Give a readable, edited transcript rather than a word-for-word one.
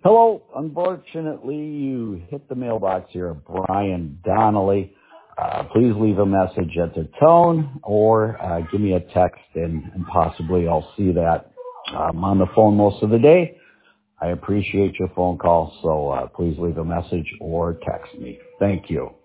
Hello. Unfortunately, you hit the mailbox here of Brian Donnelly. Please leave a message at the tone or give me a text and possibly I'll see that. I'm on the phone most of the day. I appreciate your phone call, so please leave a message or text me. Thank you.